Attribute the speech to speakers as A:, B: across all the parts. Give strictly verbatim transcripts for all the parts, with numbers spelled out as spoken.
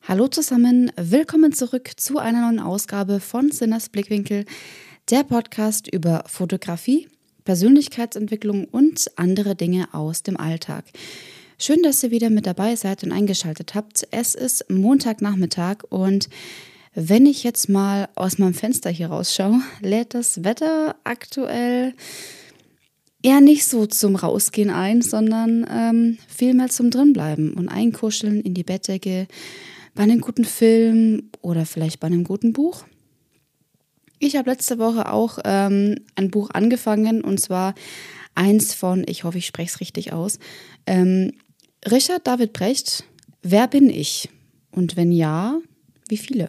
A: Hallo zusammen, willkommen zurück zu einer neuen Ausgabe von Sinnas Blickwinkel, der Podcast über Fotografie, Persönlichkeitsentwicklung und andere Dinge aus dem Alltag. Schön, dass ihr wieder mit dabei seid und eingeschaltet habt. Es ist Montagnachmittag und wenn ich jetzt mal aus meinem Fenster hier rausschaue, lädt das Wetter aktuell eher nicht so zum Rausgehen ein, sondern ähm, vielmehr zum Drinbleiben und Einkuscheln in die Bettdecke, bei einem guten Film oder vielleicht bei einem guten Buch. Ich habe letzte Woche auch ähm, ein Buch angefangen und zwar eins von, ich hoffe, ich spreche es richtig aus, ähm, Richard David Brecht, Wer bin ich? Und wenn ja, wie viele?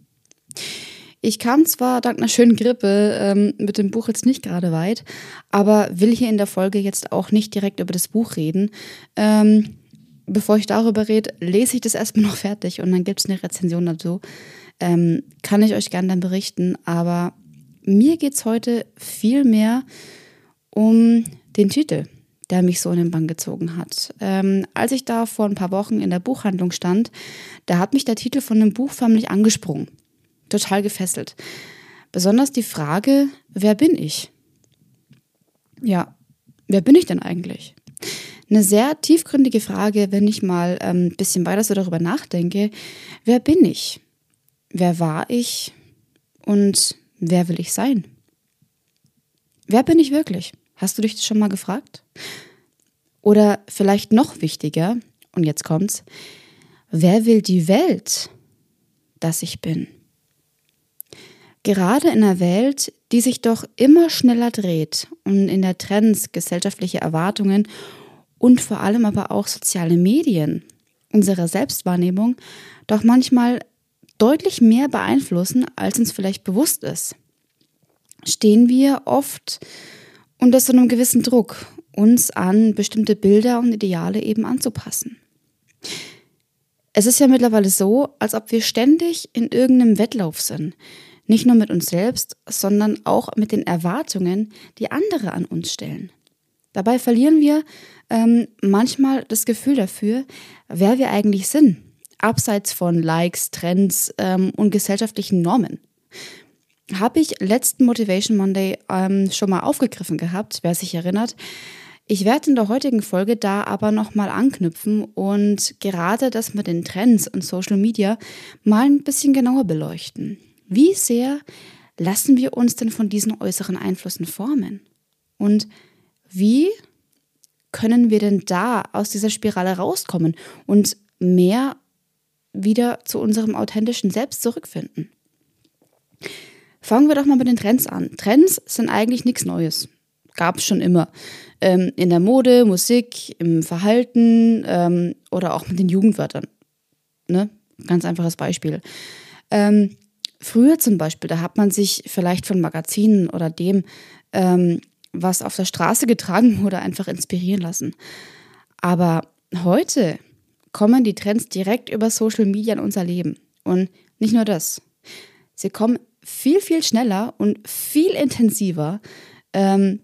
A: Ich kam zwar dank einer schönen Grippe ähm, mit dem Buch jetzt nicht gerade weit, aber will hier in der Folge jetzt auch nicht direkt über das Buch reden. Ähm, Bevor ich darüber rede, lese ich das erstmal noch fertig und dann gibt es eine Rezension dazu. Ähm, kann ich euch gerne dann berichten, aber mir geht es heute viel mehr um den Titel, der mich so in den Bann gezogen hat. Ähm, als ich da vor ein paar Wochen in der Buchhandlung stand, da hat mich der Titel von dem Buch förmlich angesprungen. Total gefesselt. Besonders die Frage, wer bin ich? Ja, wer bin ich denn eigentlich? Eine sehr tiefgründige Frage, wenn ich mal ein ähm, bisschen weiter so darüber nachdenke. Wer bin ich? Wer war ich? Und wer will ich sein? Wer bin ich wirklich? Hast du dich das schon mal gefragt? Oder vielleicht noch wichtiger, und jetzt kommt's, wer will die Welt, dass ich bin? Gerade in einer Welt, die sich doch immer schneller dreht und in der Trends, gesellschaftliche Erwartungen und vor allem aber auch soziale Medien unsere Selbstwahrnehmung doch manchmal deutlich mehr beeinflussen, als uns vielleicht bewusst ist, stehen wir oft unter so einem gewissen Druck, uns an bestimmte Bilder und Ideale eben anzupassen. Es ist ja mittlerweile so, als ob wir ständig in irgendeinem Wettlauf sind. Nicht nur mit uns selbst, sondern auch mit den Erwartungen, die andere an uns stellen. Dabei verlieren wir ähm, manchmal das Gefühl dafür, wer wir eigentlich sind, abseits von Likes, Trends ähm, und gesellschaftlichen Normen. Habe ich letzten Motivation Monday ähm, schon mal aufgegriffen gehabt, wer sich erinnert. Ich werde in der heutigen Folge da aber nochmal anknüpfen und gerade das mit den Trends und Social Media mal ein bisschen genauer beleuchten. Wie sehr lassen wir uns denn von diesen äußeren Einflüssen formen? Und wie können wir denn da aus dieser Spirale rauskommen und mehr wieder zu unserem authentischen Selbst zurückfinden? Fangen wir doch mal mit den Trends an. Trends sind eigentlich nichts Neues. Gab es schon immer. Ähm, in der Mode, Musik, im Verhalten ähm, oder auch mit den Jugendwörtern. Ne? Ganz einfaches Beispiel. Ähm, früher zum Beispiel, da hat man sich vielleicht von Magazinen oder dem ähm, was auf der Straße getragen wurde, einfach inspirieren lassen. Aber heute kommen die Trends direkt über Social Media in unser Leben. Und nicht nur das. Sie kommen viel, viel schneller und viel intensiver. Ähm,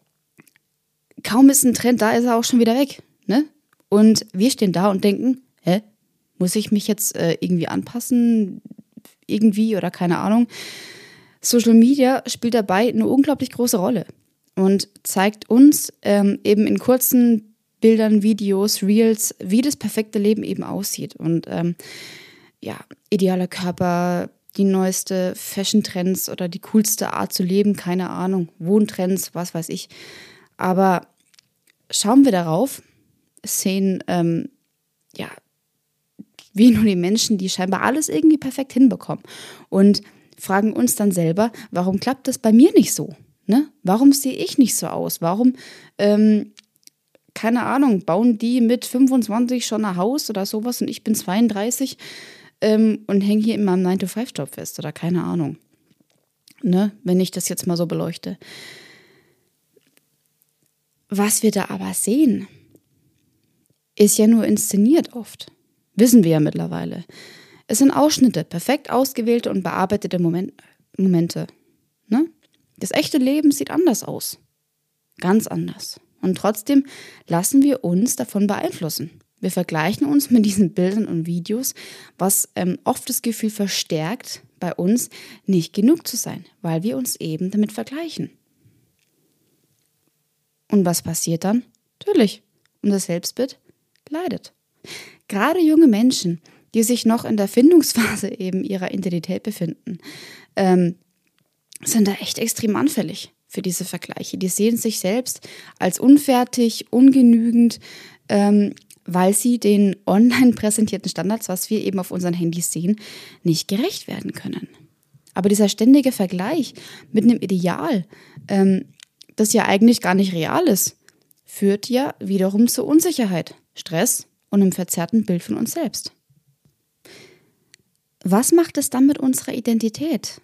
A: kaum ist ein Trend da, ist er auch schon wieder weg. Ne? Und wir stehen da und denken, hä, muss ich mich jetzt äh, irgendwie anpassen? Irgendwie oder keine Ahnung. Social Media spielt dabei eine unglaublich große Rolle. Und zeigt uns ähm, eben in kurzen Bildern, Videos, Reels, wie das perfekte Leben eben aussieht. Und ähm, ja, idealer Körper, die neueste Fashion-Trends oder die coolste Art zu leben, keine Ahnung, Wohntrends, was weiß ich. Aber schauen wir darauf, sehen ähm, ja, wie nur die Menschen, die scheinbar alles irgendwie perfekt hinbekommen. Und fragen uns dann selber, warum klappt das bei mir nicht so? Ne? Warum sehe ich nicht so aus? Warum, ähm, keine Ahnung, bauen die mit fünfundzwanzig schon ein Haus oder sowas und ich bin zweiunddreißig ähm, und hänge hier in meinem nine to five Job fest oder keine Ahnung. Ne? Wenn ich das jetzt mal so beleuchte. Was wir da aber sehen, ist ja nur inszeniert oft. Wissen wir ja mittlerweile. Es sind Ausschnitte, perfekt ausgewählte und bearbeitete Moment, Momente. Ne? Das echte Leben sieht anders aus. Ganz anders. Und trotzdem lassen wir uns davon beeinflussen. Wir vergleichen uns mit diesen Bildern und Videos, was ähm, oft das Gefühl verstärkt, bei uns nicht genug zu sein, weil wir uns eben damit vergleichen. Und was passiert dann? Natürlich, unser Selbstbild leidet. Gerade junge Menschen, die sich noch in der Findungsphase eben ihrer Identität befinden, ähm, sind da echt extrem anfällig für diese Vergleiche. Die sehen sich selbst als unfertig, ungenügend, ähm, weil sie den online präsentierten Standards, was wir eben auf unseren Handys sehen, nicht gerecht werden können. Aber dieser ständige Vergleich mit einem Ideal, ähm, das ja eigentlich gar nicht real ist, führt ja wiederum zu Unsicherheit, Stress und einem verzerrten Bild von uns selbst. Was macht es dann mit unserer Identität?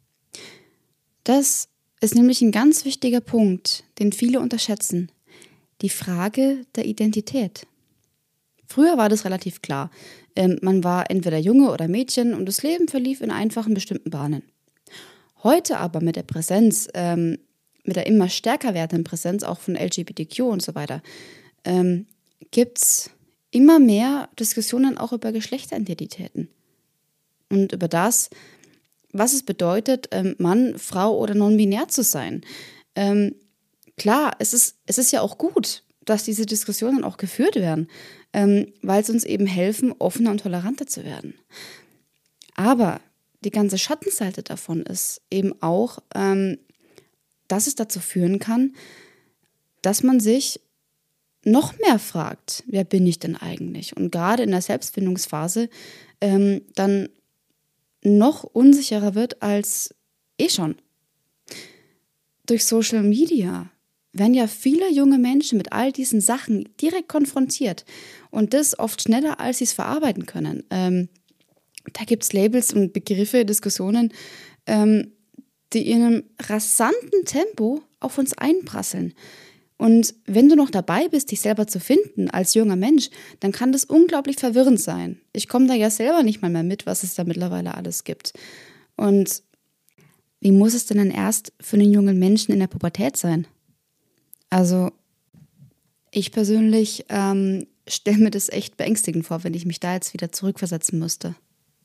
A: Das ist nämlich ein ganz wichtiger Punkt, den viele unterschätzen. Die Frage der Identität. Früher war das relativ klar. Ähm, man war entweder Junge oder Mädchen und das Leben verlief in einfachen bestimmten Bahnen. Heute aber mit der Präsenz, ähm, mit der immer stärker werdenden Präsenz auch von L G B T Q und so weiter, ähm, gibt es immer mehr Diskussionen auch über Geschlechteridentitäten und über das, was es bedeutet, ähm, Mann, Frau oder non-binär zu sein. Ähm, klar, es ist, es ist ja auch gut, dass diese Diskussionen auch geführt werden, ähm, weil sie uns eben helfen, offener und toleranter zu werden. Aber die ganze Schattenseite davon ist eben auch, ähm, dass es dazu führen kann, dass man sich noch mehr fragt, wer bin ich denn eigentlich? Und gerade in der Selbstfindungsphase ähm, dann noch unsicherer wird als eh schon. Durch Social Media werden ja viele junge Menschen mit all diesen Sachen direkt konfrontiert und das oft schneller, als sie es verarbeiten können. Ähm, da gibt es Labels und Begriffe, Diskussionen, ähm, die in einem rasanten Tempo auf uns einprasseln. Und wenn du noch dabei bist, dich selber zu finden als junger Mensch, dann kann das unglaublich verwirrend sein. Ich komme da ja selber nicht mal mehr mit, was es da mittlerweile alles gibt. Und wie muss es denn dann erst für einen jungen Menschen in der Pubertät sein? Also ich persönlich ähm, stelle mir das echt beängstigend vor, wenn ich mich da jetzt wieder zurückversetzen müsste.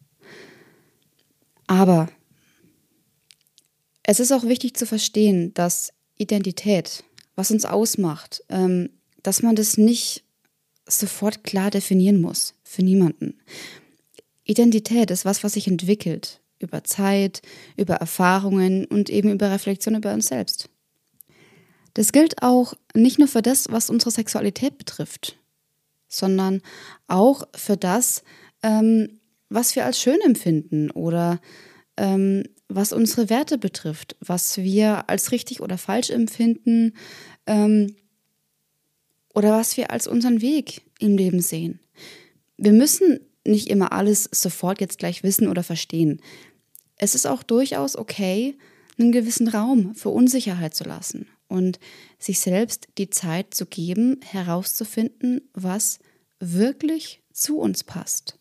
A: Aber es ist auch wichtig zu verstehen, dass Identität, was uns ausmacht, ähm, dass man das nicht sofort klar definieren muss, für niemanden. Identität ist was, was sich entwickelt, über Zeit, über Erfahrungen und eben über Reflexion über uns selbst. Das gilt auch nicht nur für das, was unsere Sexualität betrifft, sondern auch für das, ähm, was wir als schön empfinden oder ähm, was unsere Werte betrifft, was wir als richtig oder falsch empfinden ähm, oder was wir als unseren Weg im Leben sehen. Wir müssen nicht immer alles sofort jetzt gleich wissen oder verstehen. Es ist auch durchaus okay, einen gewissen Raum für Unsicherheit zu lassen und sich selbst die Zeit zu geben, herauszufinden, was wirklich zu uns passt.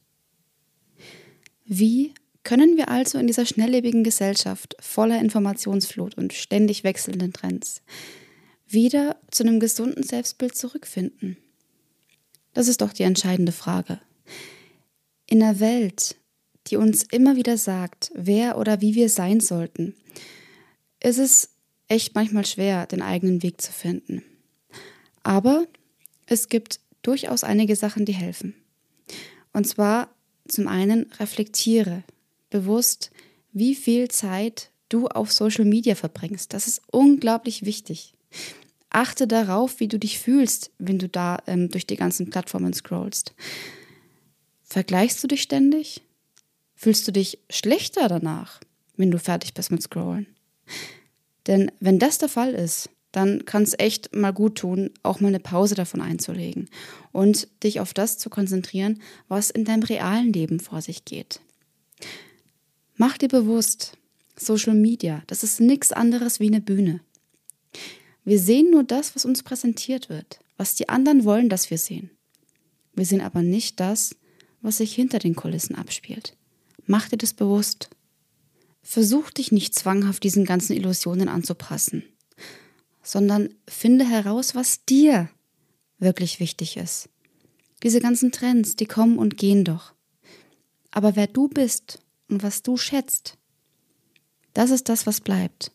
A: Wie können wir also in dieser schnelllebigen Gesellschaft voller Informationsflut und ständig wechselnden Trends wieder zu einem gesunden Selbstbild zurückfinden? Das ist doch die entscheidende Frage. In einer Welt, die uns immer wieder sagt, wer oder wie wir sein sollten, ist es echt manchmal schwer, den eigenen Weg zu finden. Aber es gibt durchaus einige Sachen, die helfen. Und zwar zum einen reflektiere bewusst, wie viel Zeit du auf Social Media verbringst. Das ist unglaublich wichtig. Achte darauf, wie du dich fühlst, wenn du da ähm, durch die ganzen Plattformen scrollst. Vergleichst du dich ständig? Fühlst du dich schlechter danach, wenn du fertig bist mit Scrollen? Denn wenn das der Fall ist, dann kann es echt mal gut tun, auch mal eine Pause davon einzulegen und dich auf das zu konzentrieren, was in deinem realen Leben vor sich geht. Mach dir bewusst, Social Media, das ist nichts anderes wie eine Bühne. Wir sehen nur das, was uns präsentiert wird, was die anderen wollen, dass wir sehen. Wir sehen aber nicht das, was sich hinter den Kulissen abspielt. Mach dir das bewusst. Versuch dich nicht zwanghaft diesen ganzen Illusionen anzupassen, sondern finde heraus, was dir wirklich wichtig ist. Diese ganzen Trends, die kommen und gehen doch. Aber wer du bist und was du schätzt, das ist das, was bleibt.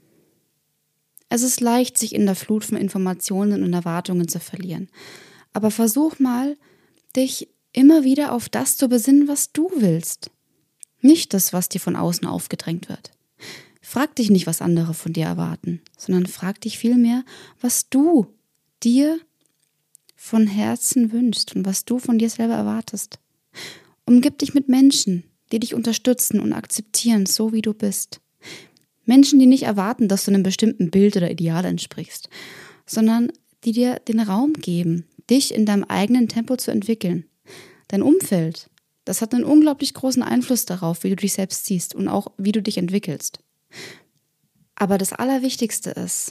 A: Es ist leicht, sich in der Flut von Informationen und Erwartungen zu verlieren. Aber versuch mal, dich immer wieder auf das zu besinnen, was du willst. Nicht das, was dir von außen aufgedrängt wird. Frag dich nicht, was andere von dir erwarten, sondern frag dich vielmehr, was du dir von Herzen wünschst und was du von dir selber erwartest. Umgib dich mit Menschen, die dich unterstützen und akzeptieren, so wie du bist. Menschen, die nicht erwarten, dass du einem bestimmten Bild oder Ideal entsprichst, sondern die dir den Raum geben, dich in deinem eigenen Tempo zu entwickeln. Dein Umfeld, das hat einen unglaublich großen Einfluss darauf, wie du dich selbst siehst und auch wie du dich entwickelst. Aber das Allerwichtigste ist,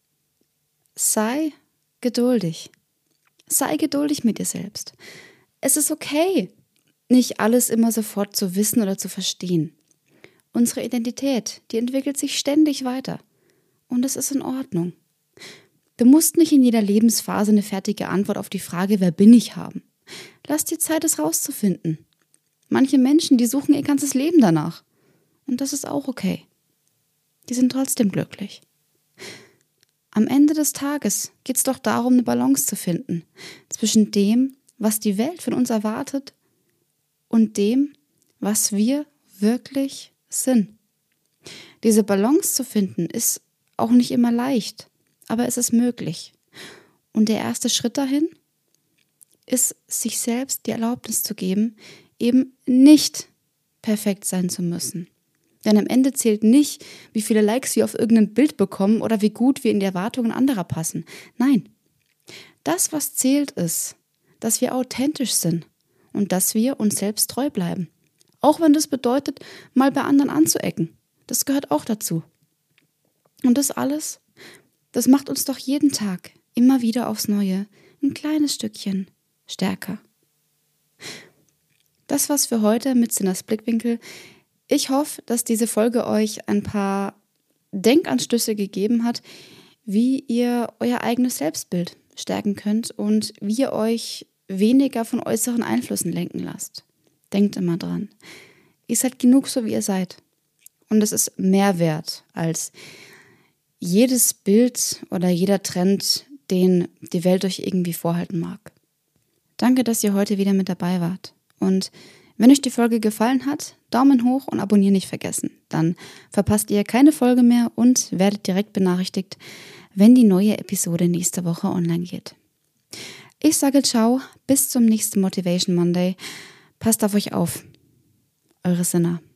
A: sei geduldig. Sei geduldig mit dir selbst. Es ist okay, nicht alles immer sofort zu wissen oder zu verstehen. Unsere Identität, die entwickelt sich ständig weiter. Und es ist in Ordnung. Du musst nicht in jeder Lebensphase eine fertige Antwort auf die Frage, wer bin ich, haben. Lass dir Zeit, es rauszufinden. Manche Menschen, die suchen ihr ganzes Leben danach. Und das ist auch okay. Die sind trotzdem glücklich. Am Ende des Tages geht es doch darum, eine Balance zu finden zwischen dem, was die Welt von uns erwartet und dem, was wir wirklich sind. Diese Balance zu finden, ist auch nicht immer leicht, aber es ist möglich. Und der erste Schritt dahin ist, sich selbst die Erlaubnis zu geben, eben nicht perfekt sein zu müssen. Denn am Ende zählt nicht, wie viele Likes wir auf irgendein Bild bekommen oder wie gut wir in die Erwartungen anderer passen. Nein, das, was zählt, ist, dass wir authentisch sind und dass wir uns selbst treu bleiben. Auch wenn das bedeutet, mal bei anderen anzuecken. Das gehört auch dazu. Und das alles, das macht uns doch jeden Tag immer wieder aufs Neue ein kleines Stückchen stärker. Das war's für heute mit Sinnas Blickwinkel. Ich hoffe, dass diese Folge euch ein paar Denkanstöße gegeben hat, wie ihr euer eigenes Selbstbild stärken könnt und wie ihr euch weniger von äußeren Einflüssen lenken lasst. Denkt immer dran. Ihr seid genug, so wie ihr seid. Und es ist mehr wert als jedes Bild oder jeder Trend, den die Welt euch irgendwie vorhalten mag. Danke, dass ihr heute wieder mit dabei wart. Und wenn euch die Folge gefallen hat, Daumen hoch und abonnieren nicht vergessen. Dann verpasst ihr keine Folge mehr und werdet direkt benachrichtigt, wenn die neue Episode nächste Woche online geht. Ich sage ciao, bis zum nächsten Motivation Monday. Passt auf euch auf. Eure Sinna.